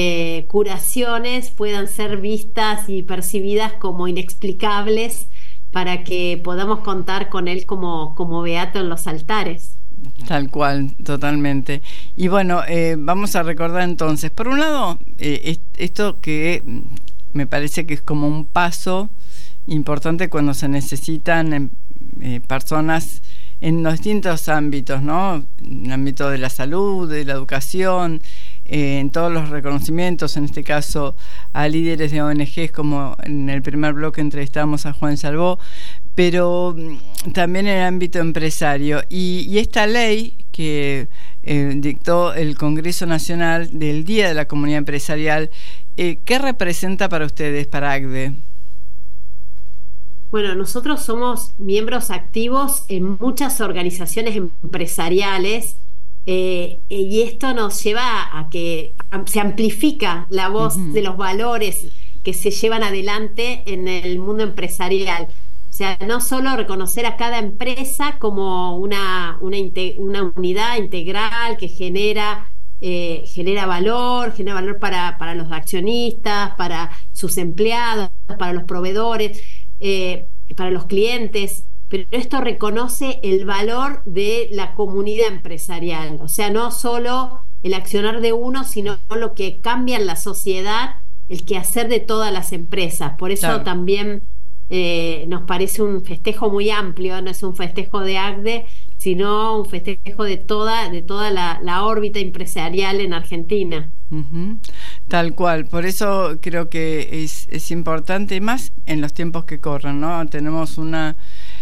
curaciones puedan ser vistas y percibidas como inexplicables para que podamos contar con él como beato en los altares. Tal cual, totalmente. Y bueno, vamos a recordar entonces, por un lado, esto que me parece que es como un paso importante cuando se necesitan personas en los distintos ámbitos, ¿no? En el ámbito de la salud, de la educación, en todos los reconocimientos, en este caso a líderes de ONGs, como en el primer bloque entrevistamos a Juan Salvó, pero también en el ámbito empresario. Y esta ley que dictó el Congreso Nacional del Día de la Comunidad Empresarial, ¿qué representa para ustedes, para ACDE? Bueno, nosotros somos miembros activos en muchas organizaciones empresariales, y esto nos lleva a que se amplifica la voz de los valores que se llevan adelante en el mundo empresarial. O sea, no solo reconocer a cada empresa como una unidad integral que genera valor para los accionistas, para sus empleados, para los proveedores, para los clientes, pero esto reconoce el valor de la comunidad empresarial. O sea, no solo el accionar de uno, sino lo que cambia en la sociedad, el quehacer de todas las empresas. Por eso claro. También nos parece un festejo muy amplio, no es un festejo de ACDE, sino un festejo de toda la órbita empresarial en Argentina. Uh-huh. Tal cual, por eso creo que es importante, más en los tiempos que corren, ¿no? Tenemos una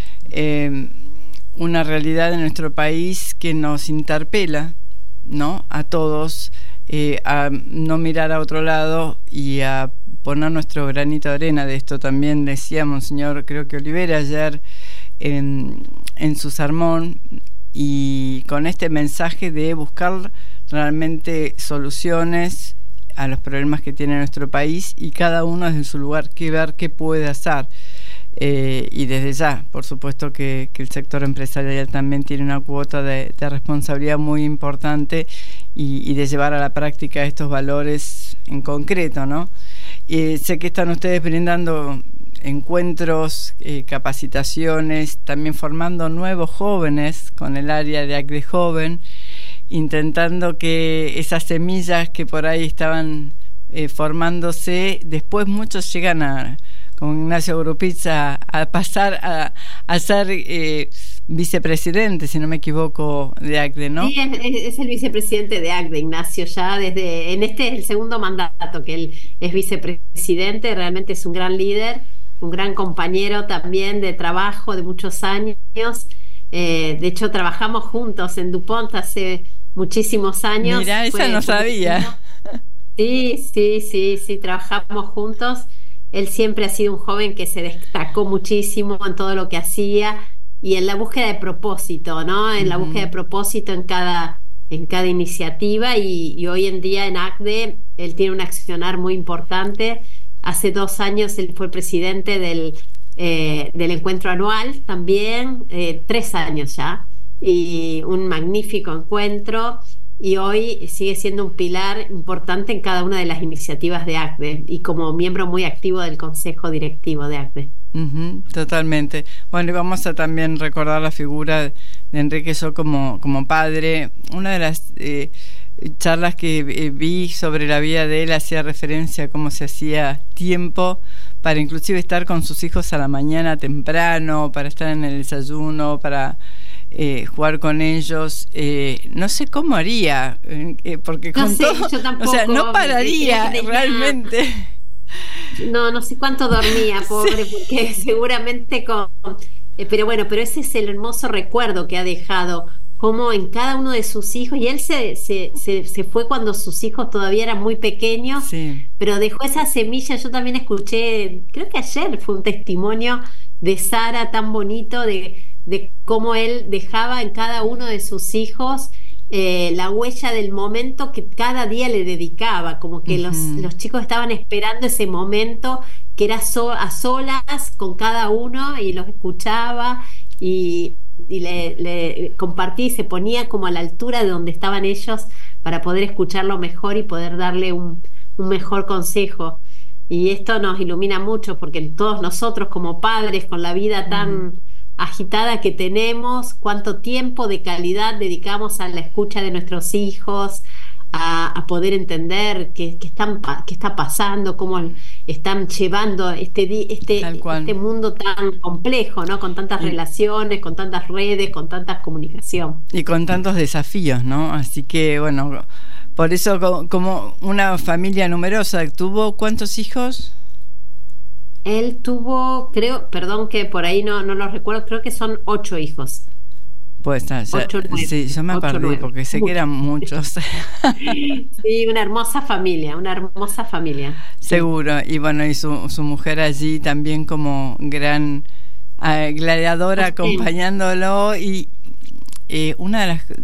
realidad en nuestro país que nos interpela, ¿no? A todos, a no mirar a otro lado y a poner nuestro granito de arena de esto. También decía Monseñor, creo que Olivera ayer en su sermón, y con este mensaje de buscar realmente soluciones a los problemas que tiene nuestro país, y cada uno desde su lugar que ver qué puede hacer. Y desde ya, por supuesto que el sector empresarial también tiene una cuota de responsabilidad muy importante y de llevar a la práctica estos valores en concreto, ¿no? Sé que están ustedes brindando encuentros, capacitaciones, también formando nuevos jóvenes con el área de ACDE Joven, intentando que esas semillas que por ahí estaban formándose, después muchos llegan a, como Ignacio Grupitza, a pasar a ser vicepresidente, si no me equivoco, de ACDE, ¿no? Sí, es el vicepresidente de ACDE, Ignacio, ya en este es el segundo mandato que él es vicepresidente. Realmente es un gran líder, un gran compañero también de trabajo de muchos años. De hecho, trabajamos juntos en DuPont hace muchísimos años. Mirá, esa no sabía. Sí, trabajamos juntos. Él siempre ha sido un joven que se destacó muchísimo en todo lo que hacía y en la búsqueda de propósito, ¿no? En la búsqueda de propósito en cada iniciativa, y hoy en día en ACDE él tiene un accionar muy importante. Hace 2 años él fue presidente del encuentro anual también, 3 años ya, y un magnífico encuentro, y hoy sigue siendo un pilar importante en cada una de las iniciativas de ACDE y como miembro muy activo del consejo directivo de ACDE. Uh-huh, totalmente. Bueno, y vamos a también recordar la figura de Enrique Só como padre. Una de las charlas que vi sobre la vida de él hacía referencia a cómo se hacía tiempo para inclusive estar con sus hijos a la mañana temprano, para estar en el desayuno, para jugar con ellos. No sé cómo haría, porque con todo, yo tampoco, o sea, no pararía realmente. No sé cuánto dormía, pobre, sí. Porque seguramente pero ese es el hermoso recuerdo que ha dejado, como en cada uno de sus hijos, y él se fue cuando sus hijos todavía eran muy pequeños, sí. Pero dejó esa semilla. Yo también escuché, creo que ayer fue un testimonio de Sara tan bonito de cómo él dejaba en cada uno de sus hijos la huella del momento que cada día le dedicaba, como que los chicos estaban esperando ese momento que era a solas con cada uno, y los escuchaba y le compartía y se ponía como a la altura de donde estaban ellos para poder escucharlo mejor y poder darle un mejor consejo. Y esto nos ilumina mucho porque todos nosotros como padres, con la vida tan agitada que tenemos, cuánto tiempo de calidad dedicamos a la escucha de nuestros hijos, a poder entender qué está pasando, cómo están llevando este mundo tan complejo, ¿no? Con tantas relaciones, con tantas redes, con tanta comunicación. Y con tantos desafíos, ¿no? Así que, bueno, por eso como una familia numerosa. ¿Tuvo cuántos hijos? Él tuvo, perdón que por ahí no los recuerdo, creo que son 8 hijos. Pues sí, yo me perdí porque sé que eran muchos. Sí, una hermosa familia. Seguro, y bueno, y su mujer allí también como gran gladiadora acompañándolo, y una de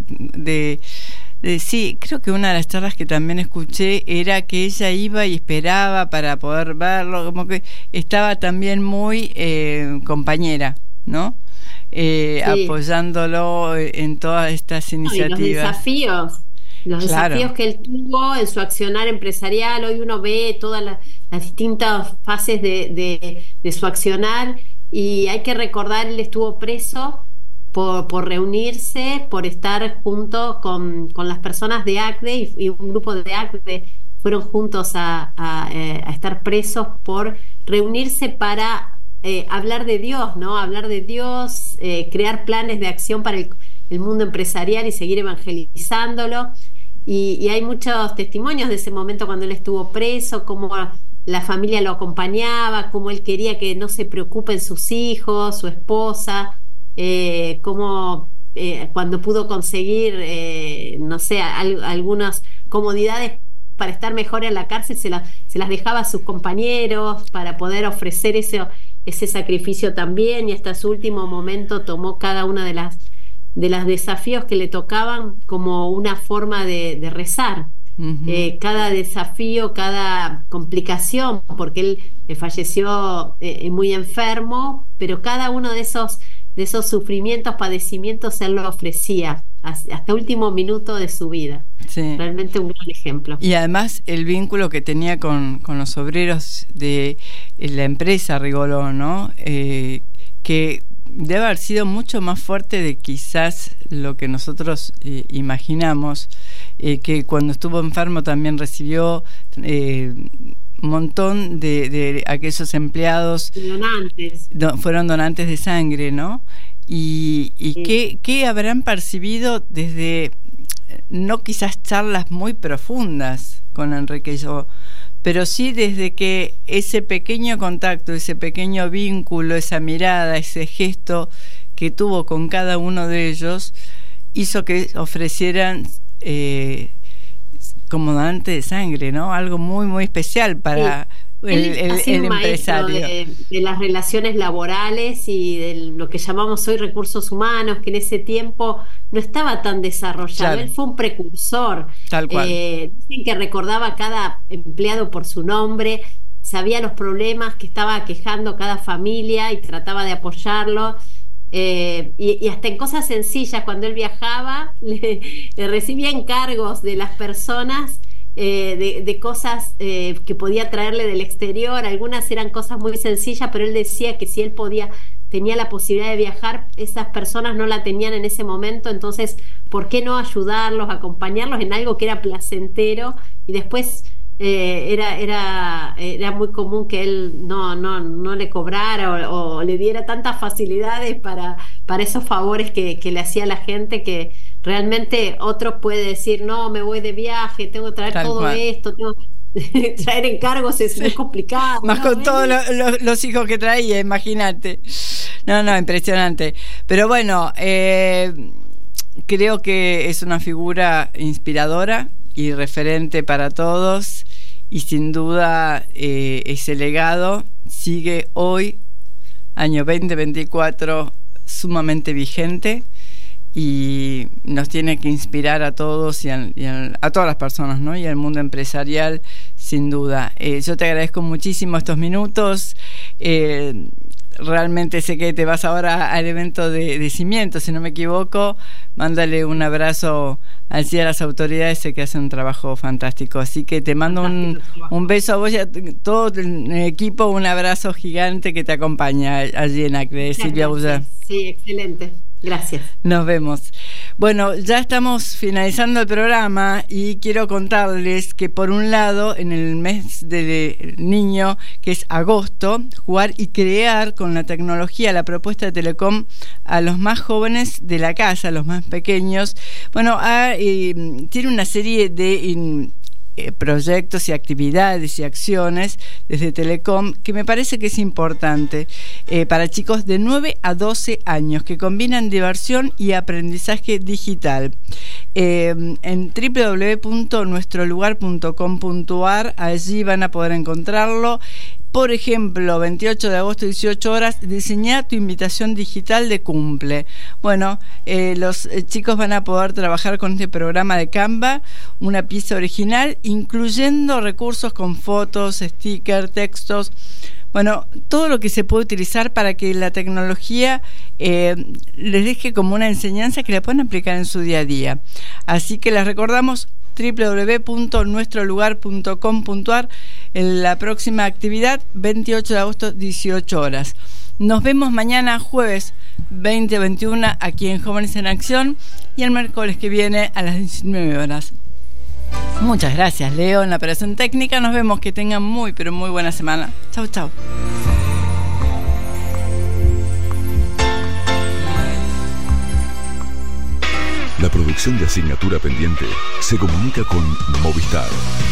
las sí, creo que una de las charlas que también escuché era que ella iba y esperaba para poder verlo, como que estaba también muy compañera, ¿no? Sí. Apoyándolo en todas estas iniciativas. Y los desafíos que él tuvo en su accionar empresarial. Hoy uno ve todas las distintas fases de su accionar, y hay que recordar, él estuvo preso por reunirse, por estar junto con las personas de ACDE, y un grupo de ACDE fueron juntos a estar presos por reunirse para hablar de Dios, ¿no? Hablar de Dios, crear planes de acción para el mundo empresarial y seguir evangelizándolo. Y hay muchos testimonios de ese momento cuando él estuvo preso, cómo la familia lo acompañaba, cómo él quería que no se preocupen sus hijos, su esposa, cómo cuando pudo conseguir, no sé, algunas comodidades para estar mejor en la cárcel, se las dejaba a sus compañeros para poder ofrecer ese sacrificio también, y hasta su último momento tomó cada una de las desafíos que le tocaban como una forma de rezar. Cada desafío, cada complicación, porque él falleció muy enfermo, pero cada uno de esos sufrimientos, padecimientos, él lo ofrecía hasta último minuto de su vida. Sí. Realmente un gran ejemplo. Y además el vínculo que tenía con los obreros de la empresa Rigoló, ¿no? Que debe haber sido mucho más fuerte de quizás lo que nosotros imaginamos, que cuando estuvo enfermo también recibió un montón de aquellos empleados donantes. Fueron donantes de sangre, ¿no? Y sí. ¿Qué habrán percibido desde, no quizás charlas muy profundas con Enrique y yo, pero sí desde que ese pequeño contacto, ese pequeño vínculo, esa mirada, ese gesto que tuvo con cada uno de ellos, hizo que ofrecieran como donante de sangre, ¿no? Algo muy, muy especial para el empresario. De las relaciones laborales y de lo que llamamos hoy recursos humanos, que en ese tiempo no estaba tan desarrollado. Claro. Él fue un precursor. Tal cual. Dicen que recordaba a cada empleado por su nombre, sabía los problemas que estaba aquejando cada familia y trataba de apoyarlo. Y hasta en cosas sencillas, cuando él viajaba, le recibía encargos de las personas de cosas que podía traerle del exterior. Algunas eran cosas muy sencillas, pero él decía que si él tenía la posibilidad de viajar, esas personas no la tenían en ese momento, entonces ¿por qué no ayudarlos, acompañarlos en algo que era placentero? Y después era muy común que él no le cobrara o le diera tantas facilidades para esos favores que le hacía a la gente, que realmente otro puede decir, no, me voy de viaje, tengo que traer tal todo cual. Esto, tengo traer encargos, es muy complicado. Más con todos los hijos que traía, imagínate. No, impresionante. Pero bueno, creo que es una figura inspiradora y referente para todos, y sin duda ese legado sigue hoy, año 2024, sumamente vigente, y nos tiene que inspirar a todos y a todas las personas, ¿no? Y al mundo empresarial, sin duda. Yo te agradezco muchísimo estos minutos. realmente sé que te vas ahora al evento de cimiento, si no me equivoco. Mándale un abrazo allí a las autoridades, sé que hacen un trabajo fantástico. Así que te mando un beso a vos y a todo el equipo, un abrazo gigante que te acompaña allí en ACDE, Silvia Bullard. Sí, excelente. Gracias. Nos vemos. Bueno, ya estamos finalizando el programa y quiero contarles que por un lado, en el mes del niño, que es agosto, jugar y crear con la tecnología, la propuesta de Telecom a los más jóvenes de la casa, a los más pequeños. Bueno, tiene una serie de proyectos y actividades y acciones desde Telecom que me parece que es importante para chicos de 9 a 12 años que combinan diversión y aprendizaje digital. En www.nuestrolugar.com.ar allí van a poder encontrarlo. Por ejemplo, 28 de agosto, 18 horas, diseñá tu invitación digital de cumple. Bueno, los chicos van a poder trabajar con este programa de Canva, una pieza original, incluyendo recursos con fotos, stickers, textos. Bueno, todo lo que se puede utilizar para que la tecnología les deje como una enseñanza que la puedan aplicar en su día a día. Así que les recordamos www.nuestrolugar.com.ar en la próxima actividad, 28 de agosto, 18 horas. Nos vemos mañana jueves 20-21 aquí en Jóvenes en Acción y el miércoles que viene a las 19 horas. Muchas gracias, Leo, en la operación técnica. Nos vemos, que tengan muy, pero muy buena semana. Chau, chau. La producción de Asignatura Pendiente se comunica con Movistar.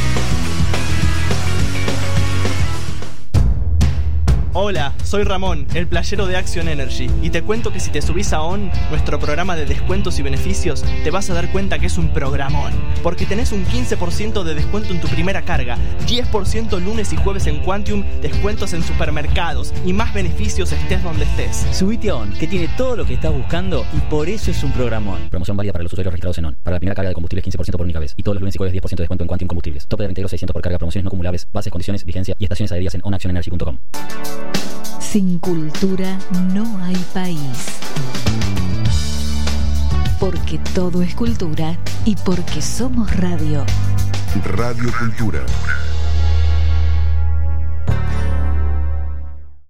Hola, soy Ramón, el playero de Action Energy, y te cuento que si te subís a ON, nuestro programa de descuentos y beneficios, te vas a dar cuenta que es un programón, porque tenés un 15% de descuento en tu primera carga, 10% lunes y jueves en Quantium, descuentos en supermercados y más beneficios estés donde estés. Subite a ON, que tiene todo lo que estás buscando y por eso es un programón. Promoción válida para los usuarios registrados en ON. Para la primera carga de combustibles 15% por única vez, y todos los lunes y jueves 10% de descuento en Quantium Combustibles. Tope de reintegro 600 por carga, promociones no acumulables, bases, condiciones, vigencia y estaciones adheridas en onactionenergy.com. Sin cultura no hay país. Porque todo es cultura y porque somos radio. Radio Cultura.